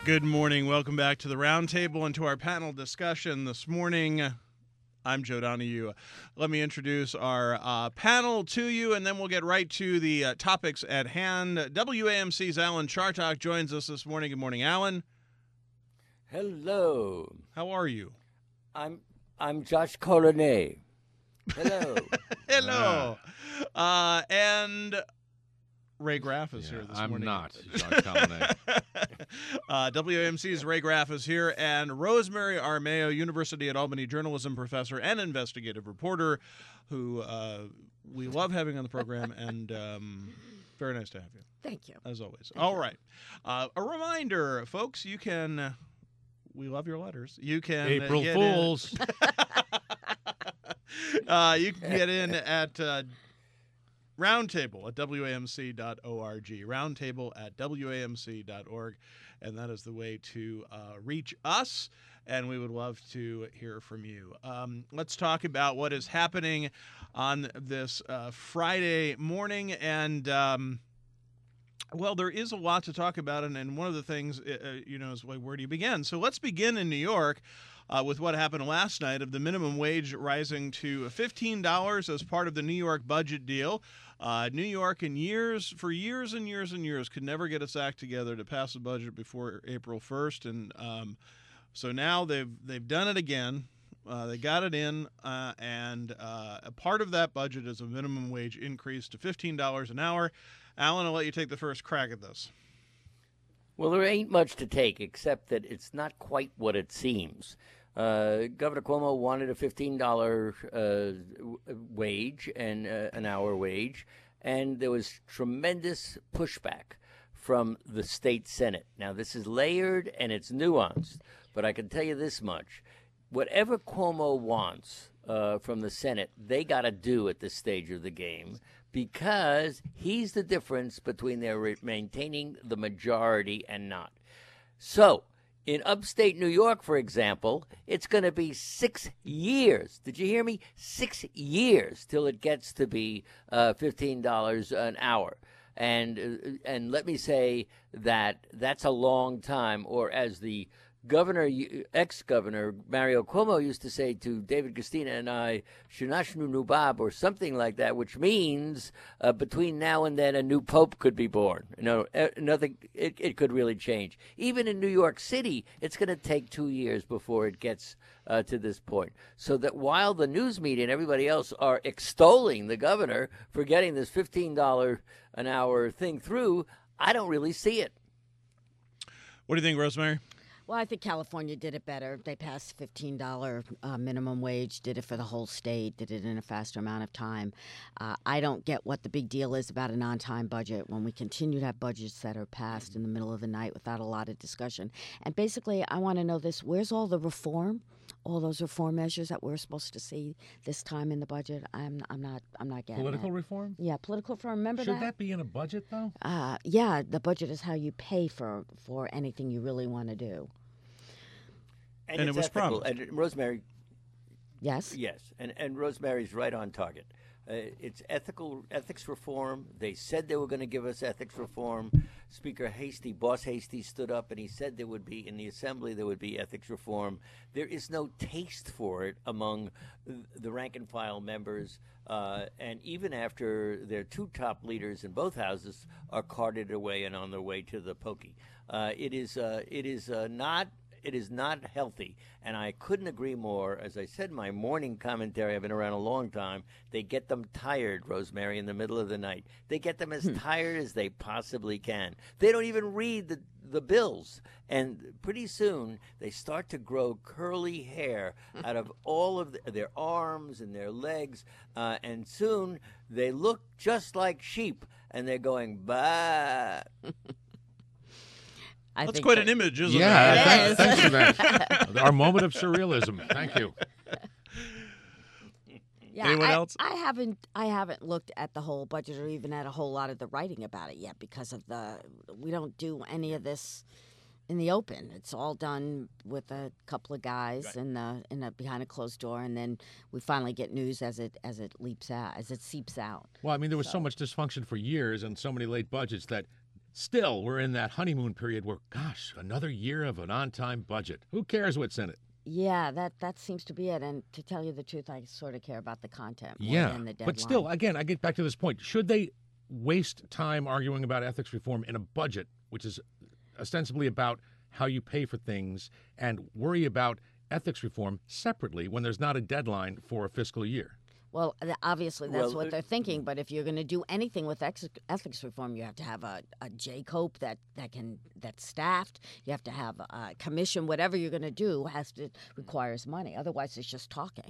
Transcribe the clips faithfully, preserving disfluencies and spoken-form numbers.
Good morning. Welcome back to the Roundtable and to our panel discussion this morning. I'm Joe Donahue. Let me introduce our uh, panel to you, and then we'll get right to the uh, topics at hand. W A M C's Alan Chartock joins us this morning. Good morning, Alan. Hello. How are you? I'm I'm Josh Colonet. Hello. Hello. Uh, and Ray Graff is yeah, here this I'm morning. not Josh Colonet. uh, W A M C's Ray Graff is here, and Rosemary Armao, University at Albany journalism professor and investigative reporter, who uh, we love having on the program, and um, very nice to have you. Thank you. As always. Thank All you. right. Uh, a reminder, folks, you can, uh, we love your letters. You can April get Fools. In, uh, you can get in at uh, Roundtable at W A M C dot org. Roundtable at W A M C dot org. And that is the way to uh, reach us. And we would love to hear from you. Um, let's talk about what is happening on this uh, Friday morning. And, um, well, there is a lot to talk about. And, and one of the things, uh, you know, is like, where do you begin? So let's begin in New York. Uh, with what happened last night of the minimum wage rising to fifteen dollars as part of the New York budget deal. Uh, New York, in years, for years and years and years, could never get its act together to pass a budget before April first, and um, so now they've they've done it again. Uh, they got it in, uh, and uh, a part of that budget is a minimum wage increase to fifteen dollars an hour. Alan, I'll let you take the first crack at this. Well, there ain't much to take except that it's not quite what it seems. Uh, Governor Cuomo wanted a fifteen dollars uh, wage and uh, an hour wage, and there was tremendous pushback from the state Senate. Now, this is layered and it's nuanced, but I can tell you this much. Whatever Cuomo wants uh, from the Senate, they got to do at this stage of the game, because he's the difference between their re- maintaining the majority and not. So, in upstate New York, for example, it's going to be six years. Did you hear me? Six years till it gets to be uh, fifteen dollars an hour. And uh, and let me say that that's a long time, or as the Governor, ex-governor Mario Cuomo used to say to David Christina and I, "Shinashnu Nubab," or something like that, which means uh, between now and then a new pope could be born. No, nothing. It, it could really change. Even in New York City, it's going to take two years before it gets uh, to this point. So that while the news media and everybody else are extolling the governor for getting this fifteen dollars an hour thing through, I don't really see it. What do you think, Rosemary? Well, I think California did it better. They passed fifteen dollars uh, minimum wage, did it for the whole state, did it in a faster amount of time. Uh, I don't get what the big deal is about an on-time budget when we continue to have budgets that are passed in the middle of the night without a lot of discussion. And basically, I want to know this. Where's all the reform? All those reform measures that we're supposed to see this time in the budget? I'm I'm not I'm not getting Political it. reform? Yeah, political reform. Remember Should that? that be in a budget, though? Uh, yeah, the budget is how you pay for, for anything you really want to do. And, And it's it was ethical. promised. And Rosemary, Yes? yes, and, and Rosemary's right on target. Uh, it's ethical ethics reform. They said they were going to give us ethics reform. Speaker Hasty, Boss Hasty, stood up and he said there would be, in the assembly, there would be ethics reform. There is no taste for it among the rank and file members. Uh, and even after their two top leaders in both houses are carted away and on their way to the pokey. Uh, it is, uh, it is uh, not... It is not healthy, and I couldn't agree more. As I said in my morning commentary, I've been around a long time, they get them tired, Rosemary, in the middle of the night. They get them as hmm. tired as they possibly can. They don't even read the, the bills, and pretty soon they start to grow curly hair out of all of the, their arms and their legs, uh, and soon they look just like sheep, and they're going, bah. I That's think quite that, an image, isn't yeah, it? Yeah, thanks for that. Our moment of surrealism. Thank you. Yeah, Anyone I, else? I haven't. I haven't looked at the whole budget or even at a whole lot of the writing about it yet because of the. We don't do any of this in the open. It's all done with a couple of guys Right. in the in a behind a closed door, and then we finally get news as it as it leaps out, as it seeps out. Well, I mean, there was so, So- much dysfunction for years and so many late budgets that still we're in that honeymoon period where, gosh, another year of an on-time budget. Who cares what's in it? Yeah, that, that seems to be it. And to tell you the truth, I sort of care about the content more Yeah, than the deadline. but still, again, I get back to this point. Should they waste time arguing about ethics reform in a budget, which is ostensibly about how you pay for things, and worry about ethics reform separately when there's not a deadline for a fiscal year? Well, th- obviously that's Well, what uh, they're thinking. But if you're going to do anything with ex- ethics reform, you have to have a, a J COPE that, that can that's staffed. You have to have a commission. Whatever you're going to do has to requires money. Otherwise, it's just talking.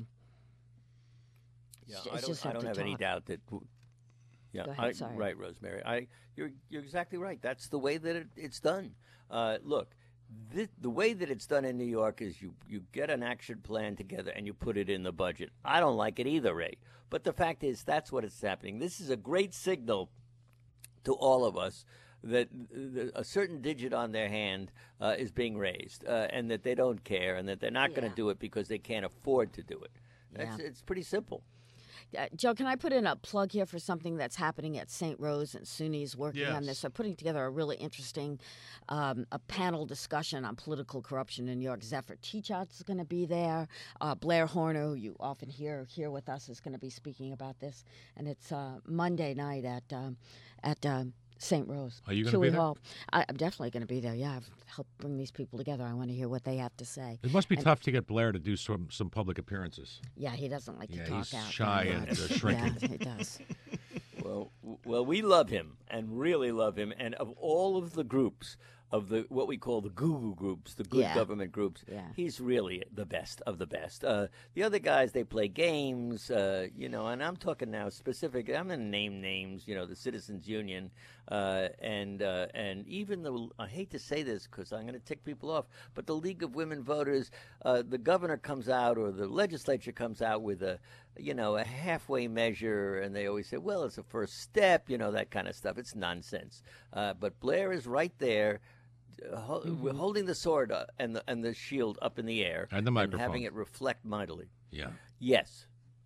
Yeah, It's I don't, just I have don't to have any talk. doubt that. Yeah, Go ahead, I, sorry. right, Rosemary. I, you're you're exactly right. That's the way that it, it's done. Uh, look, the, the way that it's done in New York is you you get an action plan together and you put it in the budget. I don't like it either, Ray. But the fact is, that's what is happening. This is a great signal to all of us that th- a certain digit on their hand uh, is being raised, uh, and that they don't care, and that they're not going Yeah. to do it because they can't afford to do it. That's, Yeah. It's pretty simple. Uh, Joe, can I put in a plug here for something that's happening at Saint Rose, and SUNY's working on Yes. this? They're putting together a really interesting um, a panel discussion on political corruption in New York. Zephyr Teachout is going to be there. Uh, Blair Horner, who you often hear here with us, is going to be speaking about this. And it's uh, Monday night at um, at um, Saint Rose. Are you gonna be Huey there? Hall. I, I'm definitely going to be there. Yeah, I've helped bring these people together. I want to hear what they have to say. It must be And- tough to get Blair to do some, some public appearances. Yeah, he doesn't like Yeah, to talk he's out. shy very and, much. uh, shrinking. Yeah, he does. Well, w- well, we love him and really love him. And of all of the groups, of the what we call the Google groups, the good Yeah. government groups, Yeah. he's really the best of the best. Uh, the other guys, they play games, uh, you know, and I'm talking now specific. I'm going to name names, you know, the Citizens Union, uh, and uh, and even the I hate to say this because I'm going to tick people off, but the League of Women Voters, uh, the governor comes out or the legislature comes out with a you know, a halfway measure, and they always say, well, it's a first step, you know, that kind of stuff. It's nonsense. Uh, but Blair is right there, uh, ho- Mm-hmm. holding the sword uh, and the and the shield up in the air, And the microphone. having it reflect mightily. Yeah. Yes.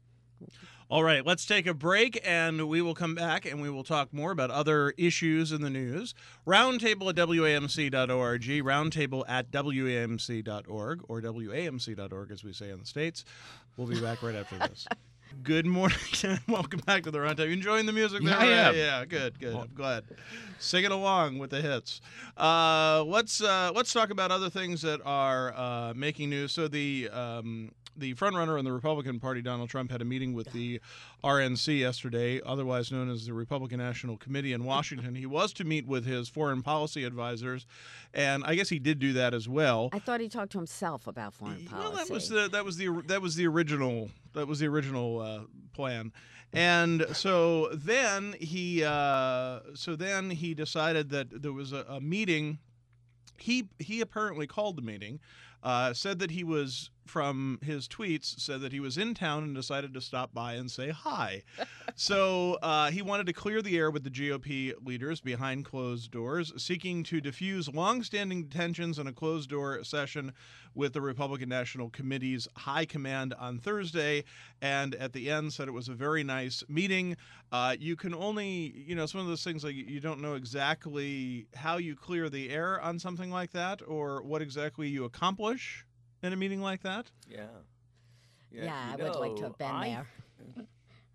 All right, let's take a break, and we will come back and we will talk more about other issues in the news. Roundtable at W A M C dot org, roundtable at W A M C dot org, or W A M C dot org, as we say in the States. We'll be back right after this. Good morning, and welcome back to the Roundtable. You enjoying the music Yeah, there? I Ray? am. Yeah, good, good. I'm glad. Singing along with the hits. Uh, let's uh, let's talk about other things that are uh, making news. So the um, the frontrunner in the Republican Party, Donald Trump, had a meeting with the R N C yesterday, otherwise known as the Republican National Committee in Washington. He was to meet with his foreign policy advisors, and I guess he did do that as well. I thought he talked to himself about foreign policy. Well, that was the that was the that was the original that was the original uh, plan, and so then he uh, so then he decided that there was a, a meeting. He he apparently called the meeting, uh, said that he was from his tweets said that he was in town and decided to stop by and say hi. So uh, he wanted to clear the air with the G O P leaders behind closed doors, seeking to diffuse longstanding tensions in a closed-door session with the Republican National Committee's high command on Thursday. And at the end said it was a very nice meeting. Uh, you can only, you know, it's one of those things like you don't know exactly how you clear the air on something like that or what exactly you accomplish in a meeting like that. Yeah. Yeah, you I would like to know, have been I- there.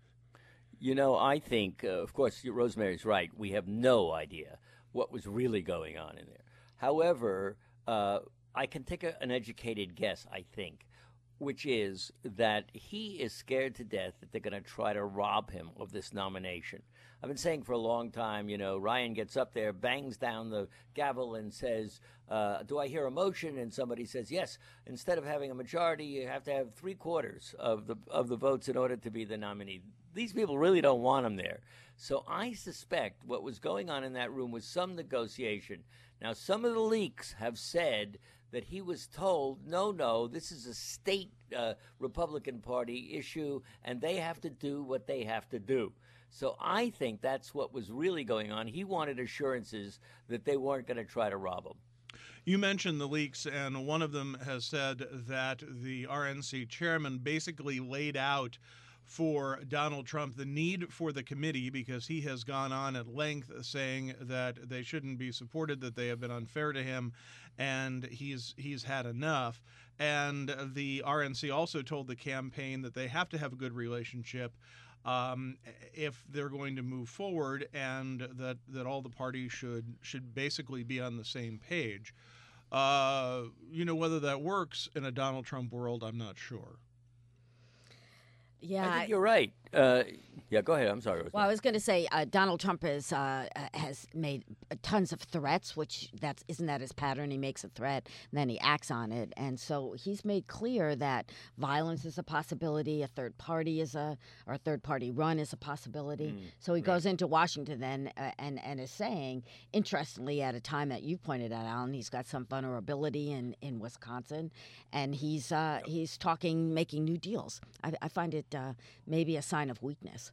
You know, I think, uh, of course, Rosemary's right. We have no idea what was really going on in there. However, uh, I can take a, an educated guess, I think, which is that he is scared to death that they're going to try to rob him of this nomination. I've been saying for a long time, you know, Ryan gets up there, bangs down the gavel and says, uh, do I hear a motion? And somebody says, yes. Instead of having a majority, you have to have three quarters of the of the votes in order to be the nominee. These people really don't want him there. So I suspect what was going on in that room was some negotiation. Now, some of the leaks have said that he was told, no, no, this is a state uh, Republican Party issue, and they have to do what they have to do. So I think that's what was really going on. He wanted assurances that they weren't going to try to rob him. You mentioned the leaks, and one of them has said that the R N C chairman basically laid out for Donald Trump, the need for the committee, because he has gone on at length saying that they shouldn't be supported, that they have been unfair to him, and he's he's had enough. And the R N C also told the campaign that they have to have a good relationship um, if they're going to move forward, and that, that all the parties should should basically be on the same page. Uh, you know, whether that works in a Donald Trump world, I'm not sure. Yeah, I think you're right. Uh, yeah, go ahead. I'm sorry. Well, I was going to say uh, Donald Trump is, uh, has made tons of threats, which that's isn't that his pattern? He makes a threat, and then he acts on it, and so he's made clear that violence is a possibility, a third party is a or a third party run is a possibility. Mm, so he right. goes into Washington then uh, and and is saying, interestingly, at a time that you pointed out, Alan, he's got some vulnerability in, in Wisconsin, and he's uh, yep. he's talking, making new deals. I, I find it uh, maybe a sign of weakness.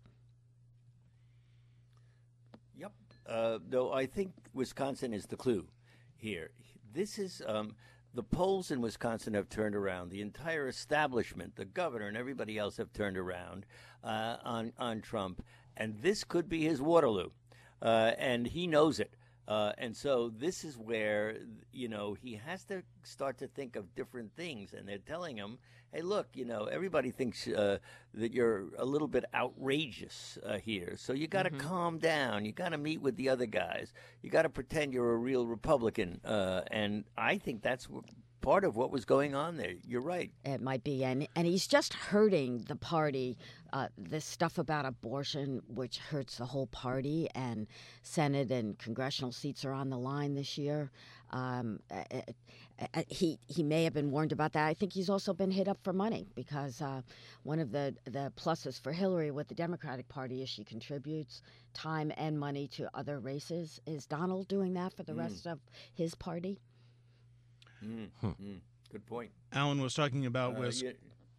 Yep. Uh, though I think Wisconsin is the clue here. This is um, the polls in Wisconsin have turned around. The entire establishment, the governor, and everybody else have turned around uh, on on Trump, and this could be his Waterloo, uh, and he knows it. Uh, and so this is where, you know, he has to start to think of different things. And they're telling him, hey, look, you know, everybody thinks uh, that you're a little bit outrageous uh, here. So you got to mm-hmm. calm down. You got to meet with the other guys. You got to pretend you're a real Republican. Uh, and I think that's w- part of what was going on there. You're right. It might be. And, and he's just hurting the party. Uh, this stuff about abortion, which hurts the whole party, and Senate and congressional seats are on the line this year. Um, uh, uh, he he may have been warned about that. I think he's also been hit up for money because uh, one of the, the pluses for Hillary with the Democratic Party is she contributes time and money to other races. Is Donald doing that for the mm. rest of his party? Mm. Huh. Mm. Good point. Alan was talking about uh, was. Yeah.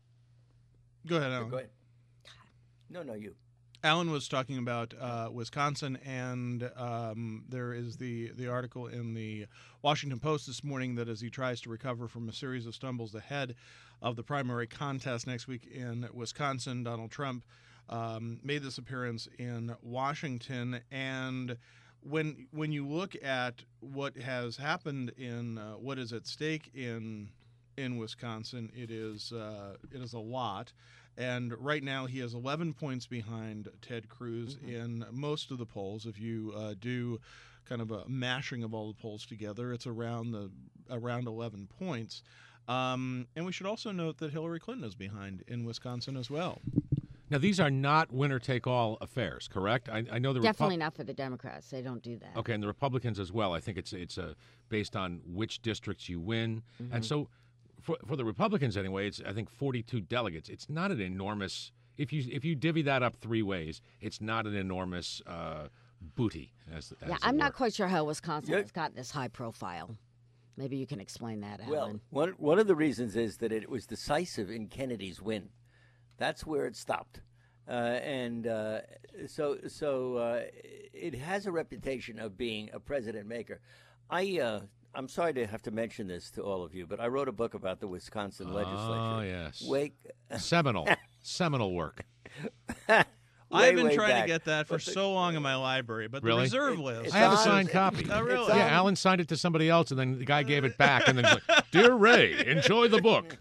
Go ahead, Alan. Go ahead. No, no, you. Alan was talking about uh, Wisconsin, and um, there is the, the article in the Washington Post this morning that as he tries to recover from a series of stumbles ahead of the primary contest next week in Wisconsin, Donald Trump um, made this appearance in Washington. And when when you look at what has happened in uh, what is at stake in in Wisconsin, it is uh, it is a lot. And right now he has eleven points behind Ted Cruz mm-hmm. in most of the polls. If you uh, do kind of a mashing of all the polls together, it's around the around eleven points. Um, and we should also note that Hillary Clinton is behind in Wisconsin as well. Now, these are not winner-take-all affairs, correct? I, I know the definitely Repu- not for the Democrats. They don't do that. Okay, and the Republicans as well. I think it's it's uh, based on which districts you win, mm-hmm. and so. For, for the Republicans, anyway, it's I think forty-two delegates. It's not an enormous. If you if you divvy that up three ways, it's not an enormous uh, booty. As, as yeah, I'm not quite sure how Wisconsin yeah. has gotten this high profile. Maybe you can explain that, Alan. Well, one one of the reasons is that it was decisive in Kennedy's win. That's where it stopped, uh, and uh, so so uh, it has a reputation of being a president maker. I. Uh, I'm sorry to have to mention this to all of you, but I wrote a book about the Wisconsin legislature. Oh, yes. Wake Seminal. Seminal work. way, I've been trying back. to get that for the, so long in my library, but really? the reserve list. I have a signed copy. Oh, really? Yeah, Alan signed it to somebody else, and then the guy gave it back, and then he's like, Dear Ray, enjoy the book.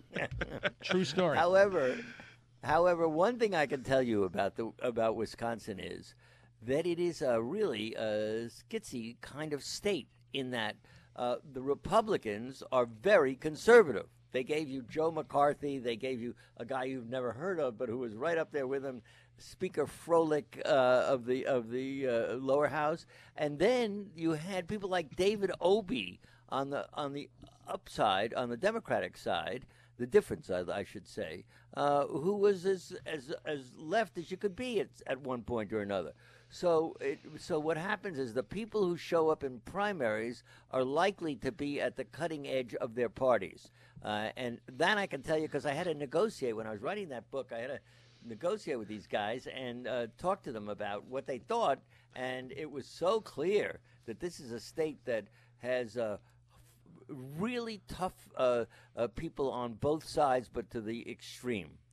True story. However, however, one thing I can tell you about the about Wisconsin is that it is a really a skitsy kind of state in that Uh, the Republicans are very conservative. They gave you Joe McCarthy. They gave you a guy you've never heard of, but who was right up there with him, Speaker Froelich uh, of the of the uh, lower house. And then you had people like David Obey on the on the upside, on the Democratic side, the difference, I, I should say, uh, who was as as as left as you could be at at one point or another. So, it, so what happens is the people who show up in primaries are likely to be at the cutting edge of their parties, uh, and that I can tell you because I had to negotiate when I was writing that book. I had to negotiate with these guys and uh, talk to them about what they thought, and it was so clear that this is a state that has uh, really tough uh, uh, people on both sides, but to the extreme.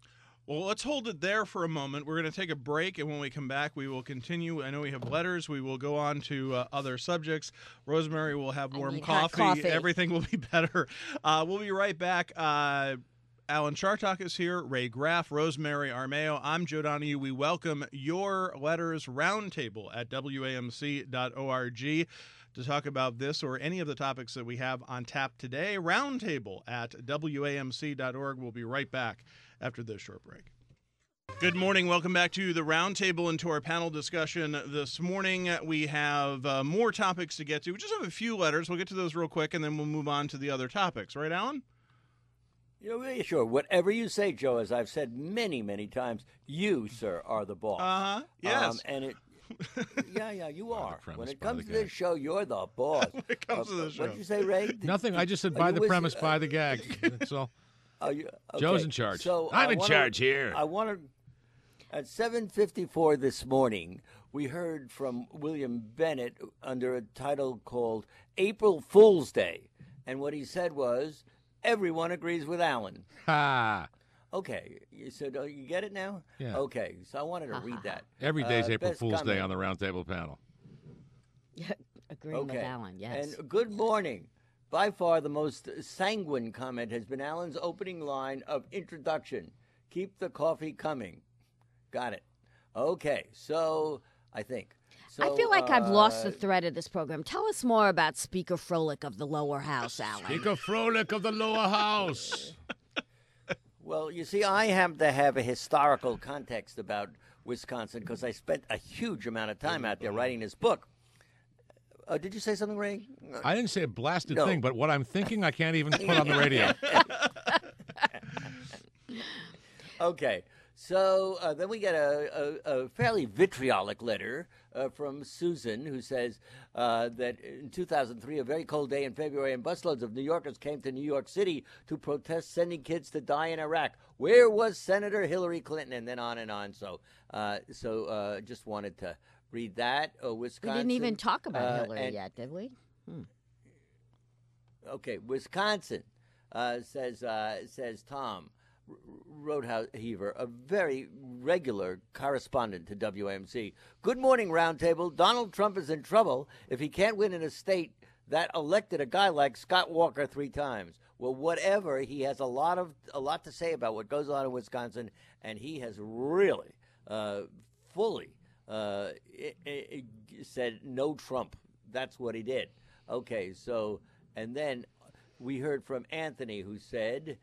Well, let's hold it there for a moment. We're going to take a break, and when we come back, we will continue. I know we have letters. We will go on to uh, other subjects. Rosemary will have I warm need hot coffee. Everything will be better. Uh, we'll be right back. Uh, Alan Chartock is here, Ray Graff, Rosemary Armao. I'm Joe Donahue. We welcome your letters roundtable at W A M C dot org to talk about this or any of the topics that we have on tap today. Roundtable at W A M C dot org. We'll be right back after this short break. Good morning. Welcome back to the Roundtable and to our panel discussion this morning. We have uh, more topics to get to. We just have a few letters. We'll get to those real quick, and then we'll move on to the other topics. Right, Alan? You know, sure. Whatever you say, Joe, as I've said many, many times, you, sir, are the boss. Uh-huh. Yes. Um, and it, yeah, yeah, you are. premise When it by comes the to this gag. show, you're the boss. When it comes to the show. What did you say, Ray? Did- Nothing. I just said Are by you the with- premise, by the gag. That's all. Are you, Joe's okay. in charge. So I'm I in wanna- charge here. I want to. At seven fifty-four this morning, we heard from William Bennett under a title called April Fool's Day. And what he said was, everyone agrees with Alan. Ha! Okay, you said, oh, you get it now? Yeah. Okay, so I wanted to read that. Every day's Uh, April best Fool's Day comment. on the Roundtable panel. Agreeing with Okay. Alan, yes. And good morning. By far the most sanguine comment has been Alan's opening line of introduction. Keep the coffee coming. Got it. Okay, so I think. So, I feel like I've lost the uh, thread of this program. Tell us more about Speaker Froelich of the lower house, Alan. Speaker Froelich of the lower house. Well, you see, I happen to have a historical context about Wisconsin because I spent a huge amount of time out there writing this book. Uh, did you say something, Ray? I didn't say a blasted No. thing, but what I'm thinking I can't even put on the radio. Okay. So uh, then we get a, a, a fairly vitriolic letter uh, from Susan, who says uh, that in two thousand three, a very cold day in February, and busloads of New Yorkers came to New York City to protest sending kids to die in Iraq. Where was Senator Hillary Clinton? And then on and on. So, uh, so uh, just wanted to read that. Uh, We Wisconsin. didn't even talk about uh, Hillary and- yet, did we? Okay, Wisconsin uh, says uh, says Tom R- Roadhouse Heaver, a very regular correspondent to W A M C. Good morning, Roundtable. Donald Trump is in trouble if he can't win in a state that elected a guy like Scott Walker three times. Well, whatever, he has a lot of a lot to say about what goes on in Wisconsin, and he has really uh, fully uh, i- i- said no Trump. That's what he did. Okay, so. And then we heard from Anthony, who said,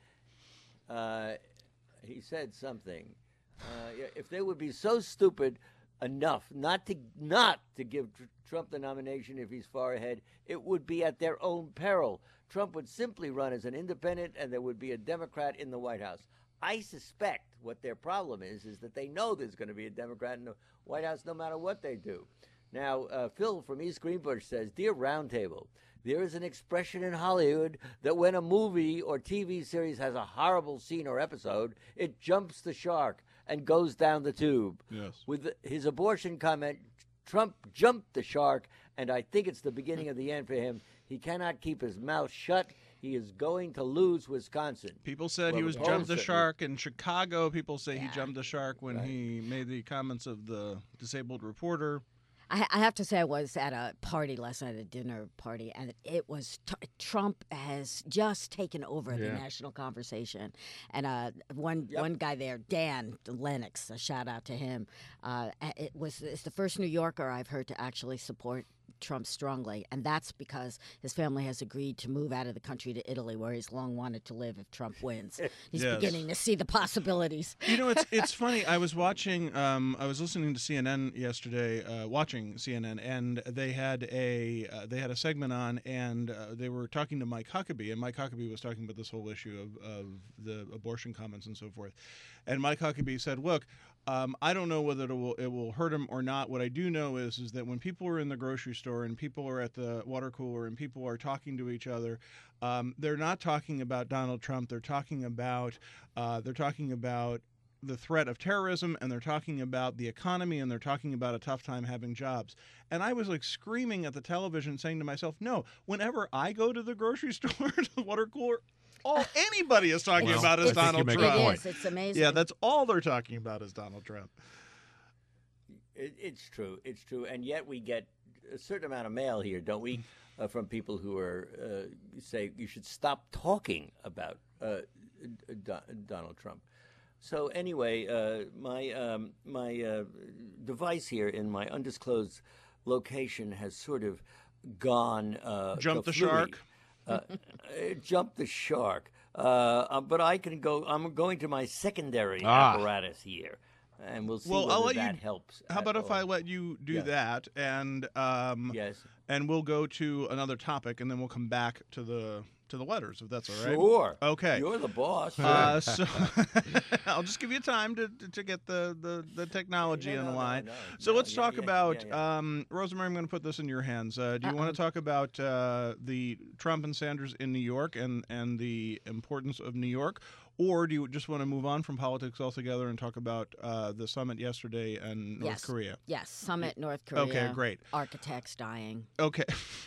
uh, he said something. Uh, if they would be so stupid enough not to not to give tr- Trump the nomination if he's far ahead, it would be at their own peril. Trump would simply run as an independent, and there would be a Democrat in the White House. I suspect what their problem is is that they know there's going to be a Democrat in the White House no matter what they do. Now, uh, Phil from East Greenbush says, Dear Roundtable, there is an expression in Hollywood that when a movie or T V series has a horrible scene or episode, it jumps the shark and goes down the tube. Yes. With his abortion comment, Trump jumped the shark, and I think it's the beginning of the end for him. He cannot keep his mouth shut. He is going to lose Wisconsin. People said Well, he was the jumped the polls- shark. In Chicago, people say he Yeah. jumped the shark when he made the comments of the disabled reporter. I, I have to say, I was at a party last night, a dinner party, and it was t- Trump has just taken over the Yeah. national conversation. And uh, one Yep. one guy there, Dan Lennox, a shout out to him. Uh, it was it's the first New Yorker I've heard to actually support Trump strongly, and that's because his family has agreed to move out of the country to Italy, where he's long wanted to live if Trump wins. He's Yes. beginning to see the possibilities. You know, it's it's funny. I was watching, um, I was listening to C N N yesterday, uh, watching C N N, and they had a uh, they had a segment on, and uh, they were talking to Mike Huckabee, and Mike Huckabee was talking about this whole issue of, of the abortion comments and so forth. And Mike Huckabee said, "Look, um, I don't know whether it will it will hurt him or not. What I do know is is that when people are in the grocery store and people are at the water cooler and people are talking to each other, um, they're not talking about Donald Trump. They're talking about uh, they're talking about the threat of terrorism, and they're talking about the economy, and they're talking about a tough time having jobs." And I was like screaming at the television, saying to myself, "No, whenever I go to the grocery store, to the water cooler, all anybody is talking Well, about I is think you Donald make a Trump. It point. is. It's amazing. Yeah, that's all they're talking about is Donald Trump. It, it's true. It's true. And yet we get a certain amount of mail here, don't we, uh, from people who are uh, say you should stop talking about uh, Do- Donald Trump. So anyway, uh, my um, my uh, device here in my undisclosed location has sort of gone uh, Jump the kaflooey. shark. Uh, jump the shark. Uh, uh, but I can go. I'm going to my secondary Ah. apparatus here, and we'll see Well, whether I'll let that you- helps. How at about if all. I let you do Yeah. that, and um, Yes. and we'll go to another topic, and then we'll come back to the to the letters, if that's all right. Sure. Okay. You're the boss. Uh, so I'll just give you time to, to, to get the, the, the technology No, in no, no, line. no. So No, let's yeah, talk yeah, about yeah, yeah. Um, Rosemary. I'm going to put this in your hands. Uh, do you want Uh-oh. to talk about uh, the Trump and Sanders in New York and and the importance of New York, or do you just want to move on from politics altogether and talk about uh, the summit yesterday and North Yes. Korea? Yes, Summit, North Korea. Okay, great. Architects dying. Okay.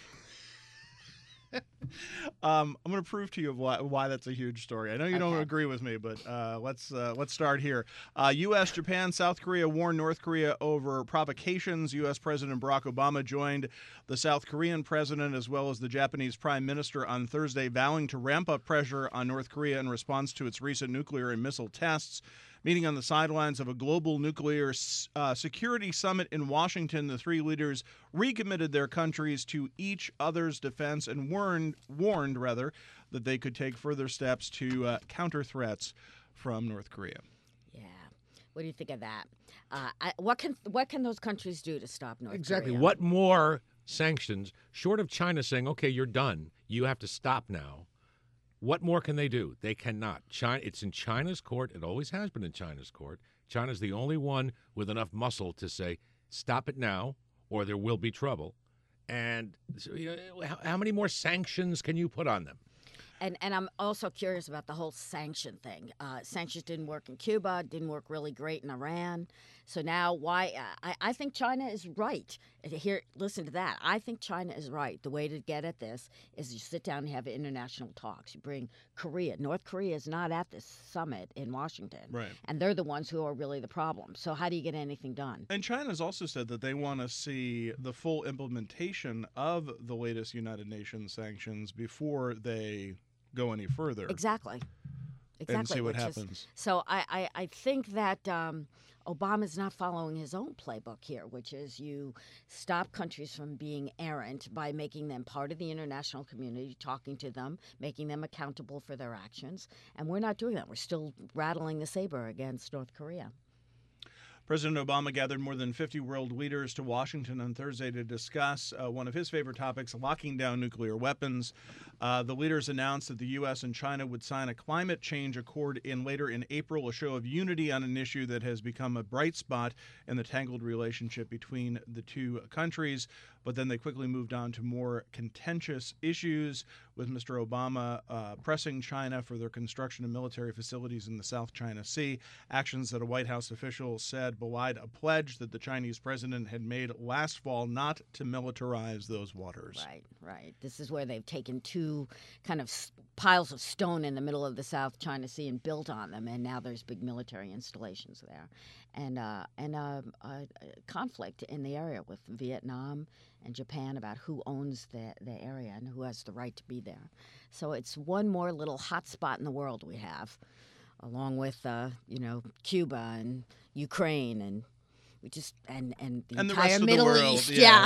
um, I'm going to prove to you why, why that's a huge story. I know you don't Okay. agree with me, but uh, let's uh, let's start here. Uh, U S, Japan, South Korea warn North Korea over provocations. U S. President Barack Obama joined the South Korean president as well as the Japanese prime minister on Thursday, vowing to ramp up pressure on North Korea in response to its recent nuclear and missile tests. Meeting on the sidelines of a global nuclear uh, security summit in Washington, the three leaders recommitted their countries to each other's defense and warned, warned rather, that they could take further steps to uh, counter threats from North Korea. Yeah. What do you think of that? Uh, I, what can what can those countries do to stop North Exactly. Korea? What more sanctions, short of China saying, okay, you're done, you have to stop now, what more can they do? They cannot. China, it's in China's court. It always has been in China's court. China's the only one with enough muscle to say, stop it now, or there will be trouble. And so, you know, how, how many more sanctions can you put on them? And and I'm also curious about the whole sanction thing. Uh, sanctions didn't work in Cuba, didn't work really great in Iran. So now why? Uh, I I think China is right. Here, listen to that. I think China is right. The way to get at this is you sit down and have international talks. You bring Korea. North Korea is not at this summit in Washington, Right. and they're the ones who are really the problem. So how do you get anything done? And China's also said that they want to see the full implementation of the latest United Nations sanctions before they go any further. Exactly. Exactly. And see what which is- happens. so I, I, I think that um, Obama's not following his own playbook here, which is you stop countries from being errant by making them part of the international community, talking to them, making them accountable for their actions. And we're not doing that. We're still rattling the saber against North Korea. President Obama gathered more than fifty world leaders to Washington on Thursday to discuss uh, one of his favorite topics, locking down nuclear weapons. Uh, the leaders announced that the U S and China would sign a climate change accord in later in April, a show of unity on an issue that has become a bright spot in the tangled relationship between the two countries. But then they quickly moved on to more contentious issues, with Mister Obama uh, pressing China for their construction of military facilities in the South China Sea, actions that a White House official said belied a pledge that the Chinese president had made last fall not to militarize those waters. Right, right. This is where they've taken two kind of s- piles of stone in the middle of the South China Sea and built on them, and now there's big military installations there, and uh, and uh, uh, conflict in the area with Vietnam and Japan about who owns the the area and who has the right to be there. So it's one more little hot spot in the world we have, along with uh, you know Cuba and Ukraine and. We just and and the And the entire rest of the Middle world, East, yeah.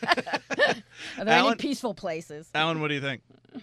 Are there Alan- any peaceful places? Alan, what do you think?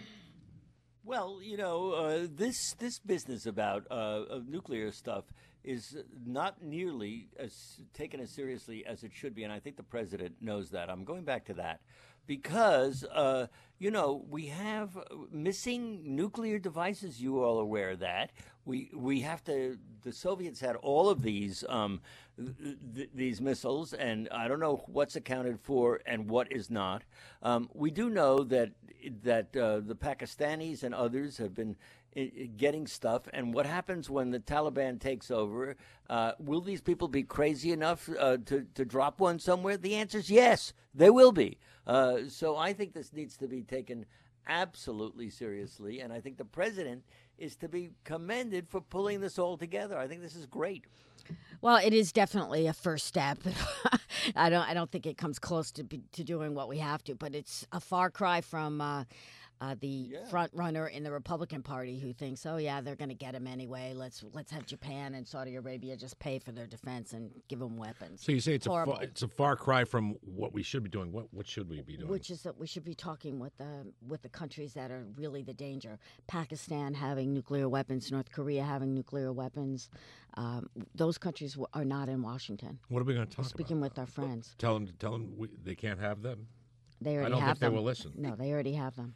Well, you know, uh, this this business about uh, of nuclear stuff is not nearly as taken as seriously as it should be, and I think the president knows that. I'm going back to that because uh, you know we have missing nuclear devices. You are all aware of that. We we have to. The Soviets had all of these um, th- th- these missiles, and I don't know what's accounted for and what is not. Um, we do know that that uh, the Pakistanis and others have been i- i- getting stuff. And what happens when the Taliban takes over? Uh, will these people be crazy enough uh, to to drop one somewhere? The answer is yes, they will be. Uh, so I think this needs to be taken absolutely seriously, and I think the president is to be commended for pulling this all together. I think this is great. Well, it is definitely a first step. I don't. I don't think it comes close to be, to doing what we have to, but it's a far cry from uh, uh, the Yeah. front runner in the Republican Party who thinks, "Oh yeah, they're going to get him anyway. Let's let's have Japan and Saudi Arabia just pay for their defense and give them weapons." So you say it's a Horrible. far, it's a far cry from what we should be doing. What what should we be doing? Which is that we should be talking with the with the countries that are really the danger. Pakistan having nuclear weapons, North Korea having nuclear weapons. Um, those countries w- are not in Washington. What are we going to talk Speaking about? with our friends, Tell them, tell them we, they can't have them. they I already don't have think they them. will listen. No, they already have them.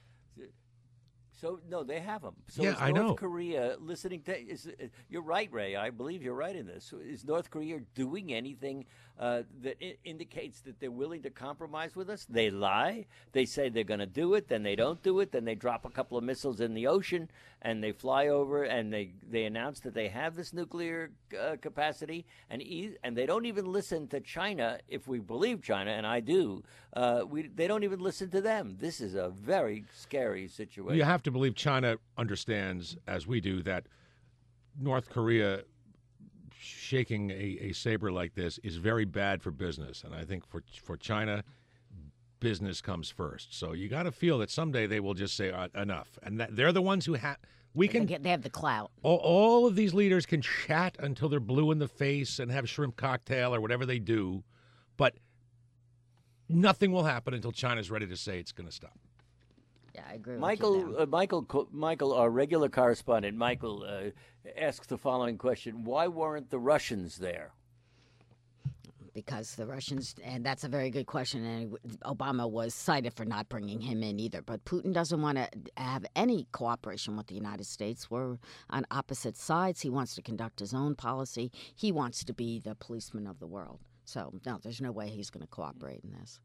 So no, they have them. So Yeah, is I North know. Korea listening to? Is, uh, you're right, Ray. I believe you're right in this. Is North Korea doing anything uh, that I- indicates that they're willing to compromise with us? They lie. They say they're going to do it, then they don't do it. Then they drop a couple of missiles in the ocean, and they fly over, and they they announce that they have this nuclear uh, capacity, and e- and they don't even listen to China. If we believe China, and I do, uh, we they don't even listen to them. This is a very scary situation. You have to believe China understands, as we do, that North Korea shaking a, a saber like this is very bad for business. And I think for for China, business comes first. So you got to feel that someday they will just say uh, enough. And that they're the ones who have. We They, can. get, they have the clout. All, all of these leaders can chat until they're blue in the face and have shrimp cocktail or whatever they do, but nothing will happen until China's ready to say it's going to stop. Yeah, I agree. with you Michael, there. uh, Michael, Co- Michael, our regular correspondent, Michael, uh, asks the following question: why weren't the Russians there? Because the Russians, and that's a very good question, and Obama was cited for not bringing him in either. But Putin doesn't want to have any cooperation with the United States. We're on opposite sides. He wants to conduct his own policy. He wants to be the policeman of the world. So, no, there's no way he's going to cooperate in this.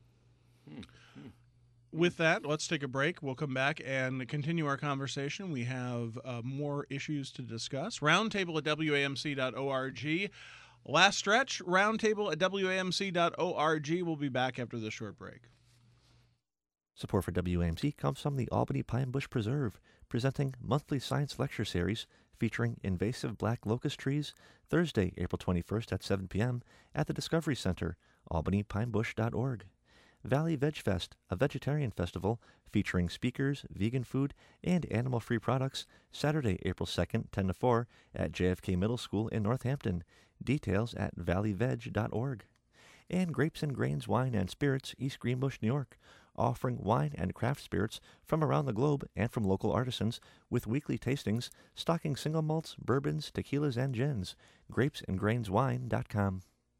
With that, let's take a break. We'll come back and continue our conversation. We have uh, more issues to discuss. Roundtable at W A M C dot org. Last stretch, roundtable at W A M C dot org. We'll be back after this short break. Support for W A M C comes from the Albany Pine Bush Preserve, presenting monthly science lecture series featuring invasive black locust trees, Thursday, April twenty-first at seven p.m. at the Discovery Center, albany pine bush dot org. Valley Veg Fest, a vegetarian festival featuring speakers, vegan food, and animal-free products, Saturday, April second, ten to four, at J F K Middle School in Northampton. Details at valley veg dot org. And Grapes and Grains Wine and Spirits, East Greenbush, New York, offering wine and craft spirits from around the globe and from local artisans with weekly tastings, stocking single malts, bourbons, tequilas, and gins. grapes and grains wine dot com.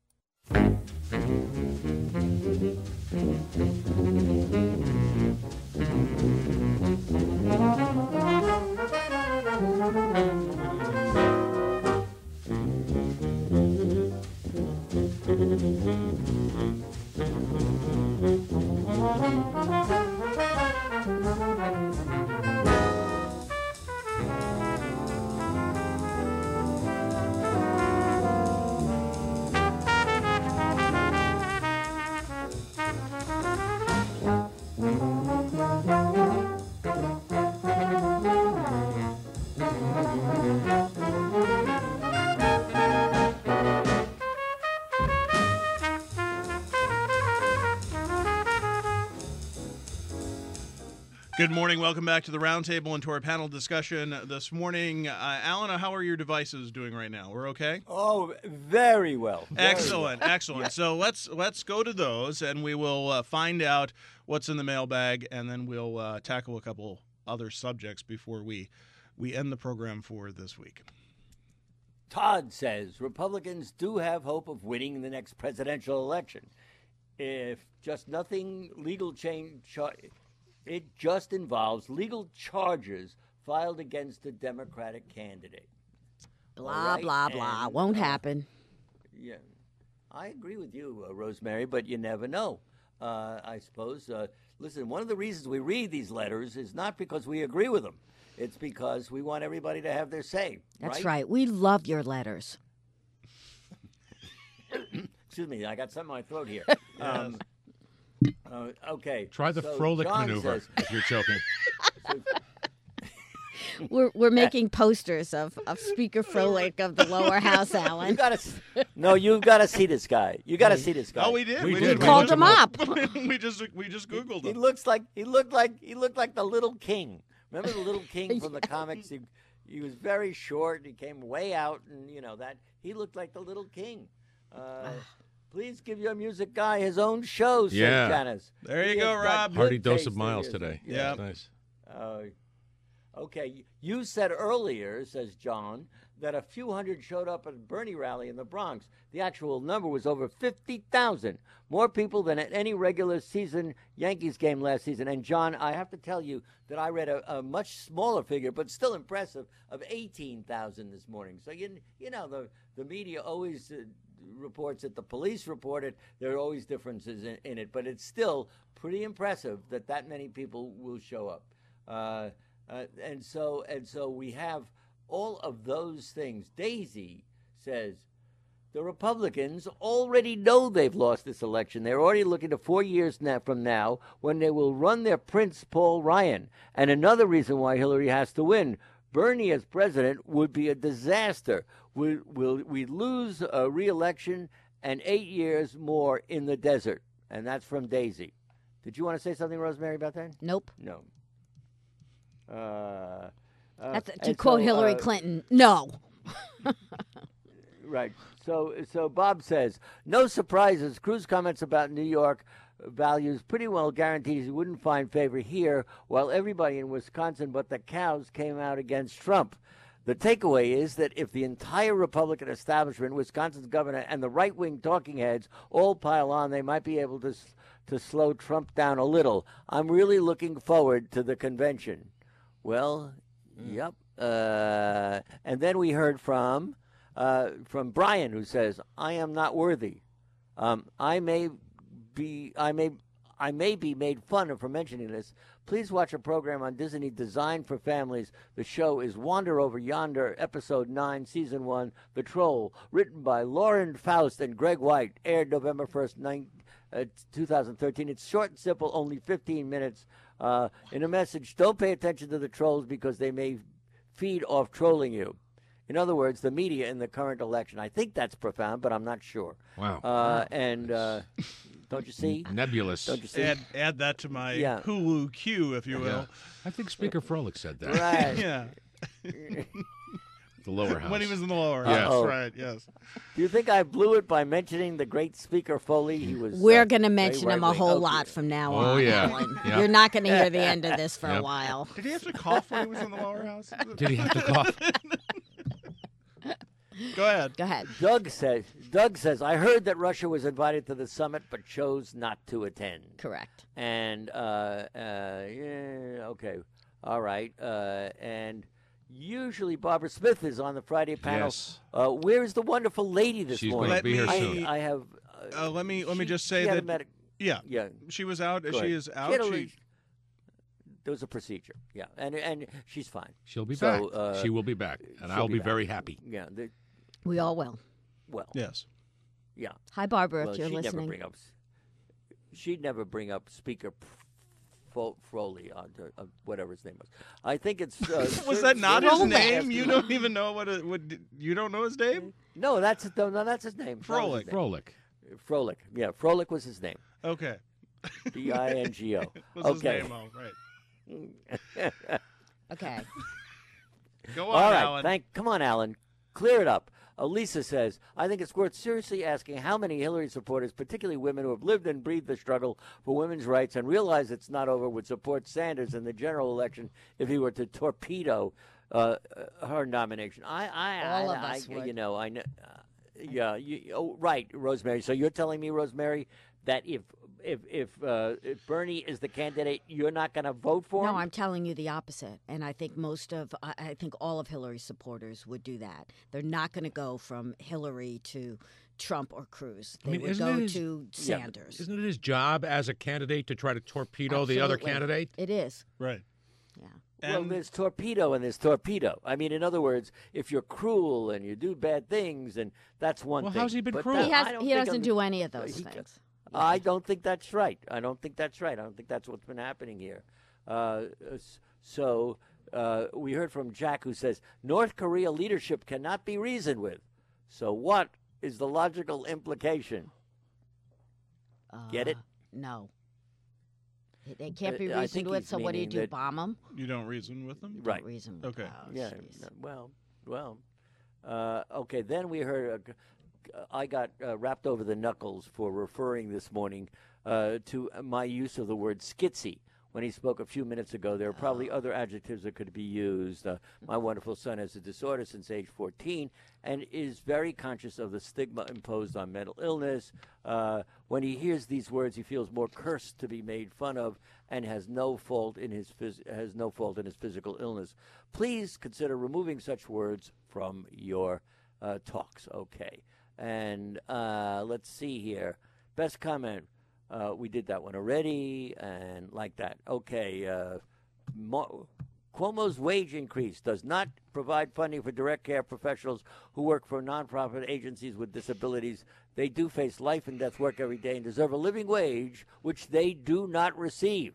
Good morning. Welcome back to the roundtable and to our panel discussion this morning. Uh, Alan, how are your devices doing right now? We're okay? Oh, very well. Very Excellent, well. excellent. So let's let's go to those, and we will uh, find out what's in the mailbag, and then we'll uh, tackle a couple other subjects before we we end the program for this week. Todd says Republicans do have hope of winning the next presidential election. If just nothing legal change, char- it just involves legal charges filed against a Democratic candidate. Blah, All right, blah, blah. and, Won't uh, happen. Yeah, I agree with you, uh, Rosemary, but you never know. Uh, I suppose. Uh, listen, one of the reasons we read these letters is not because we agree with them. It's because we want everybody to have their say. That's right. right. We love your letters. Excuse me, I got something in my throat here. Um, uh, okay. Try the so Froelich John maneuver says- if you're choking. We're we're making posters of, of Speaker Froelich of the lower house, You Alan. gotta, s- no, you gotta see this guy. You gotta see this guy. Oh, we did. We We, did. did. We Called looked him him up. we just we just googled He him. looks like he looked like he looked like the little king. Remember the little king from the comics? He, he was very short. He came way out, and you know that he looked like the little king. Uh, please give your music guy his own show, said Yeah. Janice. There you He go, has got Rob. good Hearty dose taste of in miles music. today. Yeah. That's nice. Uh, okay, you said earlier, says John, that a few hundred showed up at a Bernie rally in the Bronx. The actual number was over fifty thousand, more people than at any regular season Yankees game last season. And John, I have to tell you that I read a, a much smaller figure, but still impressive, of eighteen thousand this morning. So you you know the the media always uh, reports it, the police report it. There are always differences in, in it, but it's still pretty impressive that that many people will show up. Uh, uh, and so and so we have all of those things. Daisy says the Republicans already know they've lost this election. They're already looking to four years now from now when they will run their Prince Paul Ryan. And another reason why Hillary has to win. Bernie as president would be a disaster. We will we lose a re-election and eight years more in the desert. And that's from Daisy. Did you want to say something, Rosemary, about that? Nope. No. Uh, uh, That's, to and quote so, Hillary uh, Clinton, no. Right. So, so Bob says, no surprises. Cruz comments about New York values pretty well guarantees he wouldn't find favor here, while everybody in Wisconsin but the cows came out against Trump. The takeaway is that if the entire Republican establishment, Wisconsin's governor, and the right-wing talking heads all pile on, they might be able to to slow Trump down a little. I'm really looking forward to the convention. Well, mm. yep. Uh, and then we heard from uh, from Brian, who says, "I am not worthy. Um, I may be. I may. I may be made fun of for mentioning this. Please watch a program on Disney designed for families. The show is Wander Over Yonder, Episode nine, Season one, The Troll, written by Lauren Faust and Greg White, aired November first, nine, uh, two thousand thirteen. It's short and simple, only fifteen minutes. Uh, in a message, don't pay attention to the trolls because they may feed off trolling you. In other words, the media in the current election. I think that's profound, but I'm not sure. Wow. Uh, wow. And uh, don't you see? Nebulous. Don't you see? Add, add that to my Yeah. Hulu queue, if you will. Yeah. I think Speaker Froelich said that. Right. Yeah. The lower house. When he was in the lower Yes. house. Uh-oh. Right, yes. Do you think I blew it by mentioning the great Speaker Foley? He was. We're uh, going to very mention him a right-wing. whole Okay. lot from now Oh, on, yeah. Alan. Yeah. You're not going to hear the end of this for Yep. a while. Did he have to cough when he was in the lower house? Did he have to cough? Go ahead. Go ahead. Doug says. Doug says, I heard that Russia was invited to the summit but chose not to attend. Correct. And uh, uh, yeah, okay, all right. Uh, and usually Barbara Smith is on the Friday panel. Yes. Uh, where's the wonderful lady this She's morning? going to be here Let soon. me- I, I have. Uh, let me let me she- just say she had a that medic- yeah, yeah. she was out. Go She ahead. is out. She had a She, re- there was a procedure, yeah, and and she's fine. She'll be So, back. uh, she will be back, and she'll I'll be be back. very happy. Yeah, the, We all will. well, yes. yeah. Hi, Barbara, Well, if you're she'd never listening. bring up. She'd never bring up Speaker Fro- Froley on to, uh, whatever his name was. I think it's. Uh, Was that not his Froelich. name? You don't even know what it would. You don't know his name? No, that's no, no, that's his name. That was his Froelich. name. Froelich. Frolic. Yeah, Frolic was his name. Okay. B I N G O. Was Okay. his name? Oh, right. Okay. Go on, All right. Alan. Thank. Come on, Alan. Clear it up. Elisa says, I think it's worth seriously asking how many Hillary supporters, particularly women who have lived and breathed the struggle for women's rights and realize it's not over, would support Sanders in the general election if he were to torpedo uh, uh, her nomination. I, I, All I, of us I, would. you know, I know. Uh, yeah. You, oh, right, Rosemary. So you're telling me, Rosemary, that if if if, uh, if Bernie is the candidate, you're not going to vote for him? No, I'm telling you the opposite. And I think most of, I I think all of Hillary's supporters would do that. They're not going to go from Hillary to Trump or Cruz. They I mean, would isn't go it his- to Yeah, Sanders. Isn't it his job as a candidate to try to torpedo the other Absolutely. candidate? It is. Right. Yeah. Well, And there's torpedo and there's torpedo. I mean, in other words, if you're cruel and you do bad things, and that's one Well, thing. how's he been But cruel? that- He I has. don't He think doesn't I'm- do any of those he- things. I don't think that's right. I don't think that's right. I don't think that's what's been happening here. Uh, s- So uh, we heard from Jack, who says North Korea leadership cannot be reasoned with. So what is the logical implication? Uh, Get it? No. They can't Uh, be I reasoned think with, he's so what do you meaning do, that- bomb them? You don't reason with them? Right. Reason with Okay. oh, Yeah. jeez. no, Well, well. Uh, okay. Then we heard. Uh, I got uh, wrapped over the knuckles for referring this morning uh, to my use of the word skitsy. When he spoke a few minutes ago, there are probably other adjectives that could be used. Uh, my wonderful son has a disorder since age fourteen and is very conscious of the stigma imposed on mental illness. Uh, when he hears these words, he feels more cursed to be made fun of and has no fault in his phys- has no fault in his physical illness. Please consider removing such words from your uh, talks. Okay, and uh, let's see here. Best comment. Uh, we did that one already, and like that. Okay. Uh, Mo- Cuomo's wage increase does not provide funding for direct care professionals who work for nonprofit agencies with disabilities. They do face life and death work every day and deserve a living wage, which they do not receive.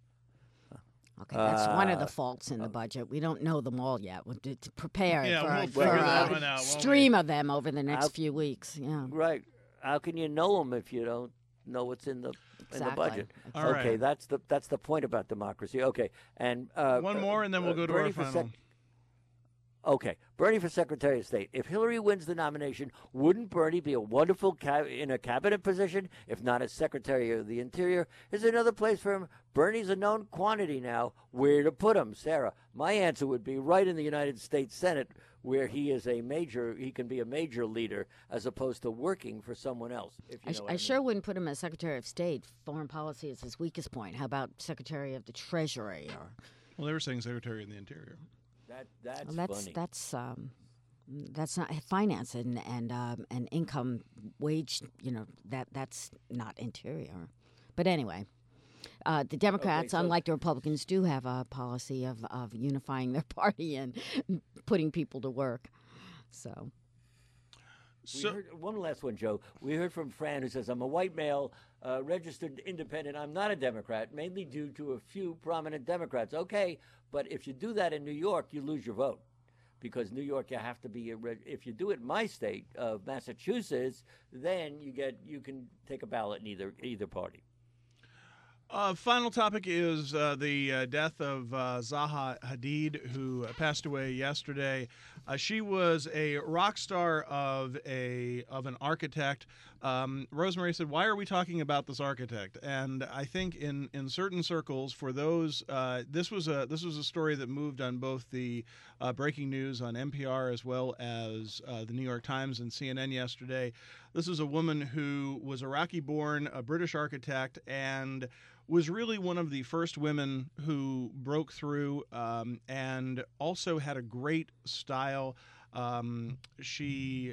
Okay, that's one of the Uh, faults in the budget. We don't know them all yet. We'll do, to prepare Yeah, for, we'll for figure a that one out, won't we? stream of them over the next I'll- few weeks. Yeah, Right. How can you know them if you don't know what's in the in the exactly. budget? All Okay, right. that's the that's the point about democracy. Okay, and uh, One uh, more, and then we'll uh, go to Bernie our for final. sec- Okay, Bernie for Secretary of State. If Hillary wins the nomination, wouldn't Bernie be a wonderful ca- in a cabinet position, if not as Secretary of the Interior? Is there another place for him? Bernie's a known quantity now. Where to put him, Sarah? My answer would be right in the United States Senate, where he is a major. He can be a major leader as opposed to working for someone else. If you I, know sh- what I I sure mean. wouldn't put him as Secretary of State. Foreign policy is his weakest point. How about Secretary of the Treasury? Or Well, they were saying Secretary of the Interior. That that's, well, that's funny. that's um, that's not finance and and um, and income wage. You know that that's not interior. But anyway. Uh, the Democrats, so- unlike the Republicans, do have a policy of, of unifying their party and putting people to work. So, We So, heard, one last one, Joe. We heard from Fran, who says, I'm a white male, uh, registered independent. I'm not a Democrat, mainly due to a few prominent Democrats. Okay, but if you do that in New York, you lose your vote. Because New York, you have to be a reg- if you do it in my state of Massachusetts, then you get you can take a ballot in either either party. Uh, final topic is uh, the uh, death of uh, Zaha Hadid, who passed away yesterday. Uh, she was a rock star of a of an architect. Um, Rosemary said, "Why are we talking about this architect?" And I think in, in certain circles, for those, uh, this was a this was a story that moved on both the uh, breaking news on N P R as well as uh, the New York Times and C N N yesterday. This is a woman who was Iraqi-born, a British architect, and was really one of the first women who broke through um, and also had a great style. Um, she,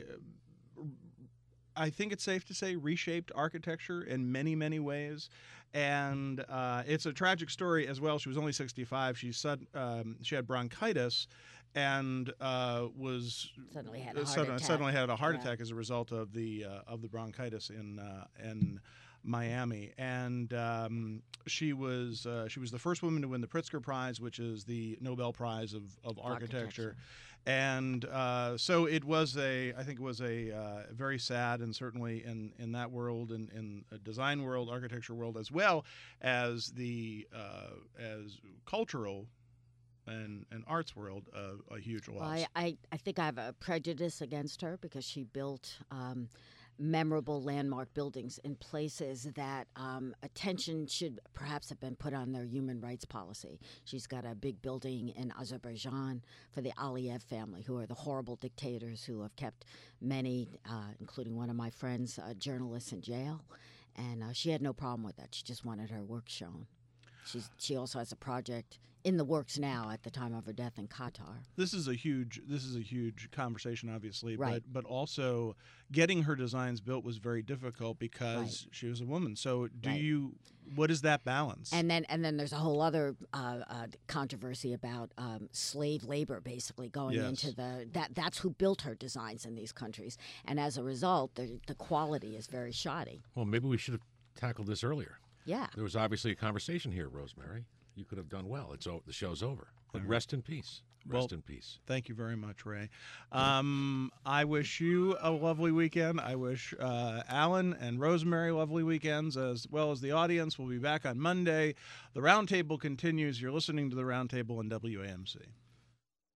I think it's safe to say, reshaped architecture in many, many ways. And uh, it's a tragic story as well. She was only sixty-five. She said um, she had bronchitis and uh, was Suddenly had a heart suddenly, attack. suddenly had a heart Yeah. attack as a result of the uh, of the bronchitis in uh, in Miami, and um, she was uh, she was the first woman to win the Pritzker Prize, which is the Nobel Prize of, of architecture. Architecture. And uh, so it was a, I think it was a uh, very sad, and certainly in, in that world, and in a design world, architecture world, as well as the uh, as cultural and, and arts world, uh, a huge loss. Well, I, I, I think I have a prejudice against her because she built um, memorable landmark buildings in places that um, attention should perhaps have been put on their human rights policy. She's got a big building in Azerbaijan for the Aliyev family, who are the horrible dictators who have kept many, uh, including one of my friends, uh, journalists in jail. And uh, she had no problem with that. She just wanted her work shown. She's, she also has a project in the works now at the time of her death in Qatar. This is a huge this is a huge conversation, obviously, Right. but but also getting her designs built was very difficult because she was a woman. So do Right. you what is that balance? And then, and then there's a whole other uh, uh, controversy about um, slave labor, basically going Yes. into the that. That's who built her designs in these countries, and as a result, the the quality is very shoddy. Well, maybe we should have tackled this earlier. Yeah, There was obviously a conversation here, Rosemary. you could have done well. It's o- the show's over. But All right. rest in peace. Rest Well, in peace. Thank you very much, Ray. Um, I wish you a lovely weekend. I wish uh, Alan and Rosemary lovely weekends, as well as the audience. We'll be back on Monday. The Roundtable continues. You're listening to the Roundtable on W A M C.